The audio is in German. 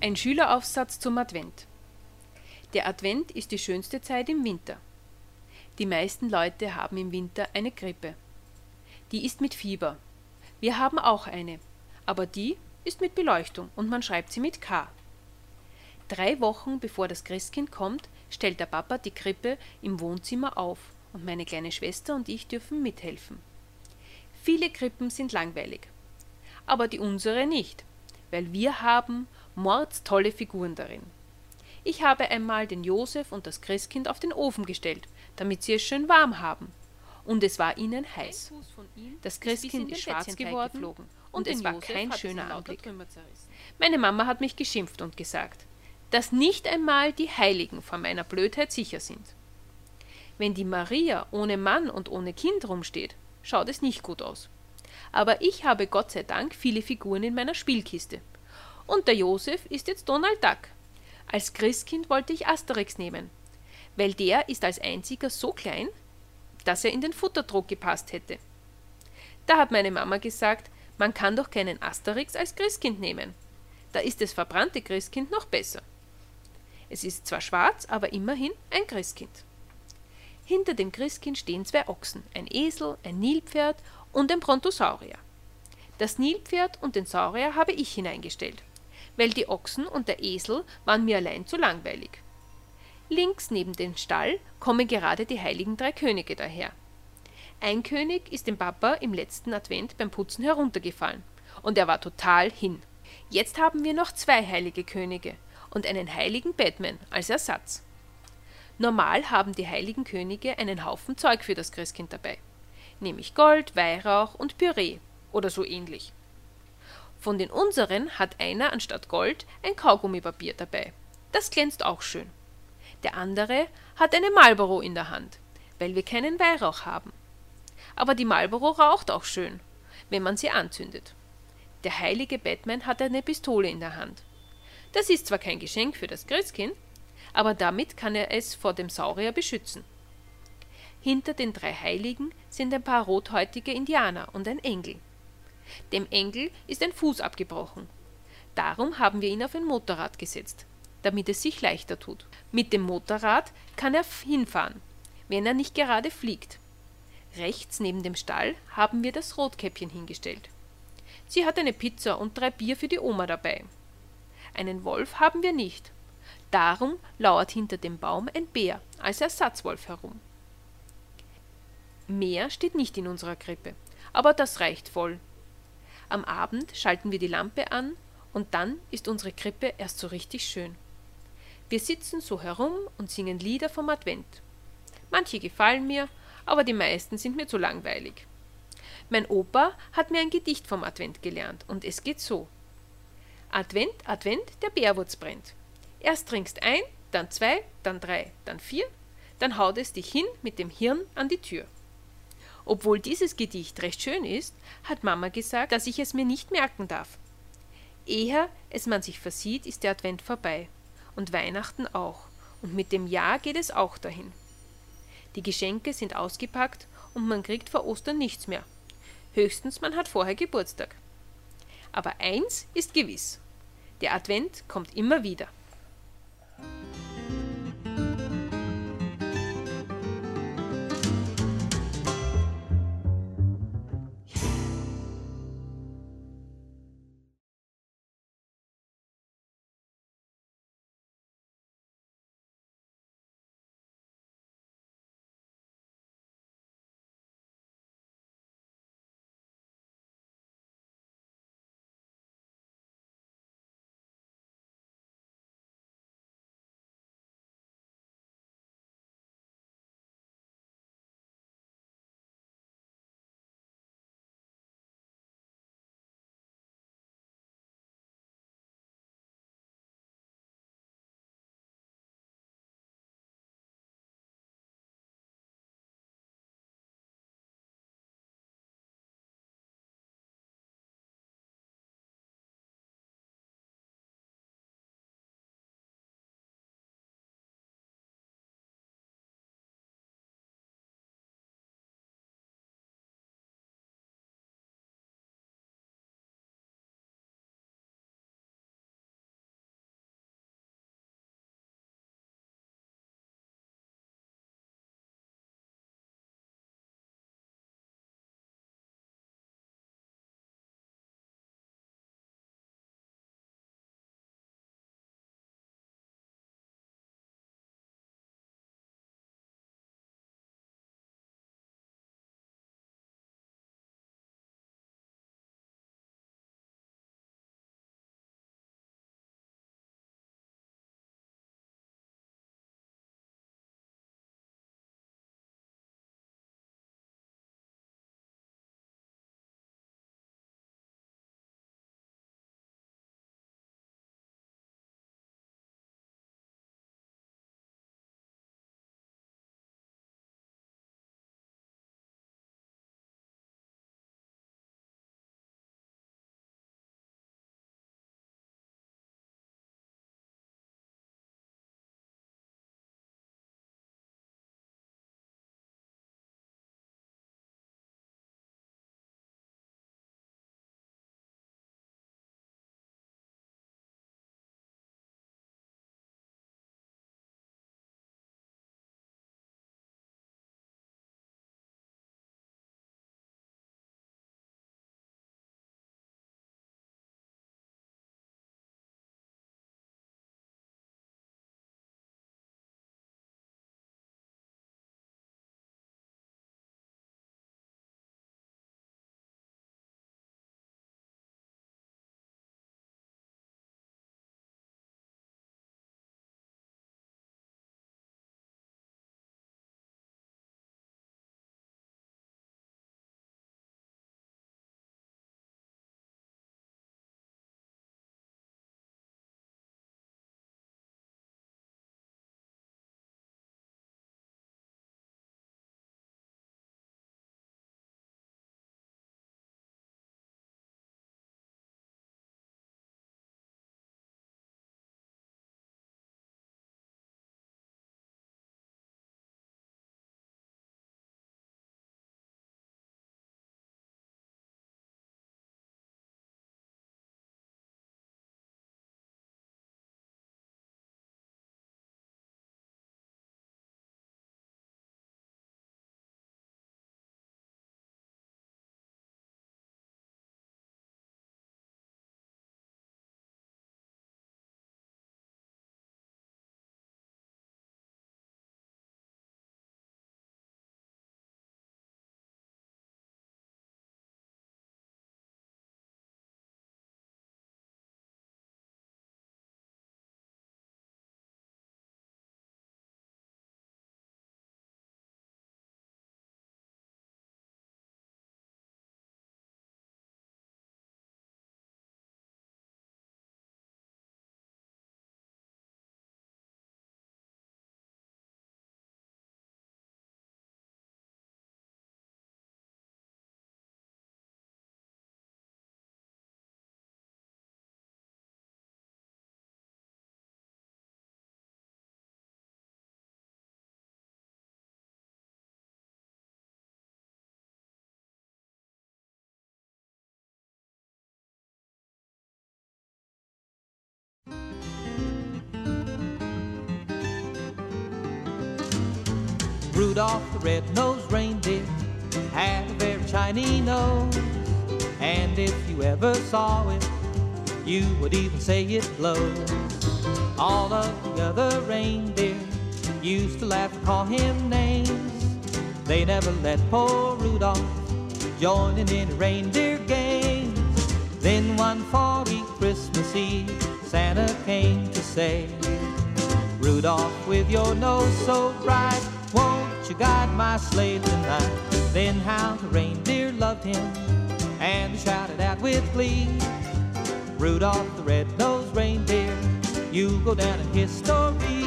Ein Schüleraufsatz zum Advent. Der Advent ist die schönste Zeit im Winter. Die meisten Leute haben im Winter eine Grippe. Die ist mit Fieber. Wir haben auch eine, aber die ist mit Beleuchtung und man schreibt sie mit K. 3 Wochen bevor das Christkind kommt, stellt der Papa die Krippe im Wohnzimmer auf und meine kleine Schwester und ich dürfen mithelfen. Viele Krippen sind langweilig, aber die unsere nicht, weil wir haben mordstolle Figuren darin. Ich habe einmal den Josef und das Christkind auf den Ofen gestellt, damit sie es schön warm haben. Und es war ihnen heiß. Das Christkind ist schwarz geworden und es war kein schöner Anblick. Meine Mama hat mich geschimpft und gesagt, dass nicht einmal die Heiligen vor meiner Blödheit sicher sind. Wenn die Maria ohne Mann und ohne Kind rumsteht, schaut es nicht gut aus. Aber ich habe Gott sei Dank viele Figuren in meiner Spielkiste. Und der Josef ist jetzt Donald Duck. Als Christkind wollte ich Asterix nehmen, weil der ist als einziger so klein, dass er in den Futtertrog gepasst hätte. Da hat meine Mama gesagt, man kann doch keinen Asterix als Christkind nehmen. Da ist das verbrannte Christkind noch besser. Es ist zwar schwarz, aber immerhin ein Christkind. Hinter dem Christkind stehen 2 Ochsen, ein Esel, ein Nilpferd und ein Brontosaurier. Das Nilpferd und den Saurier habe ich hineingestellt, weil die Ochsen und der Esel waren mir allein zu langweilig. Links neben dem Stall kommen gerade die heiligen 3 Könige daher. Ein König ist dem Papa im letzten Advent beim Putzen heruntergefallen und er war total hin. Jetzt haben wir noch 2 heilige Könige und einen heiligen Batman als Ersatz. Normal haben die heiligen Könige einen Haufen Zeug für das Christkind dabei, nämlich Gold, Weihrauch und Püree oder so ähnlich. Von den unseren hat einer anstatt Gold ein Kaugummipapier dabei. Das glänzt auch schön. Der andere hat eine Marlboro in der Hand, weil wir keinen Weihrauch haben. Aber die Marlboro raucht auch schön, wenn man sie anzündet. Der heilige Batman hat eine Pistole in der Hand. Das ist zwar kein Geschenk für das Christkind, aber damit kann er es vor dem Saurier beschützen. Hinter den 3 Heiligen sind ein paar rothäutige Indianer und ein Engel. Dem Engel ist ein Fuß abgebrochen. Darum haben wir ihn auf ein Motorrad gesetzt, damit es sich leichter tut. Mit dem Motorrad kann er hinfahren, wenn er nicht gerade fliegt. Rechts neben dem Stall haben wir das Rotkäppchen hingestellt. Sie hat eine Pizza und 3 Bier für die Oma dabei. Einen Wolf haben wir nicht. Darum lauert hinter dem Baum ein Bär als Ersatzwolf herum. Mehr steht nicht in unserer Krippe, aber das reicht voll. Am Abend schalten wir die Lampe an und dann ist unsere Krippe erst so richtig schön. Wir sitzen so herum und singen Lieder vom Advent. Manche gefallen mir, aber die meisten sind mir zu langweilig. Mein Opa hat mir ein Gedicht vom Advent gelernt und es geht so. Advent, Advent, der Bärwurz brennt. Erst trinkst 1, dann 2, dann 3, dann 4, dann haut es dich hin mit dem Hirn an die Tür. Obwohl dieses Gedicht recht schön ist, hat Mama gesagt, dass ich es mir nicht merken darf. Ehe es man sich versieht, ist der Advent vorbei. Und Weihnachten auch. Und mit dem Jahr geht es auch dahin. Die Geschenke sind ausgepackt und man kriegt vor Ostern nichts mehr. Höchstens man hat vorher Geburtstag. Aber eins ist gewiss. Der Advent kommt immer wieder. Rudolph the red-nosed reindeer had a very shiny nose, and if you ever saw it, you would even say it glows. All of the other reindeer used to laugh and call him names. They never let poor Rudolph join in any reindeer games. Then one foggy Christmas Eve, Santa came to say, Rudolph, with your nose so bright, won't you guide my sleigh tonight? Then how the reindeer loved him and shouted out with glee, Rudolph the red-nosed reindeer, you go down in history.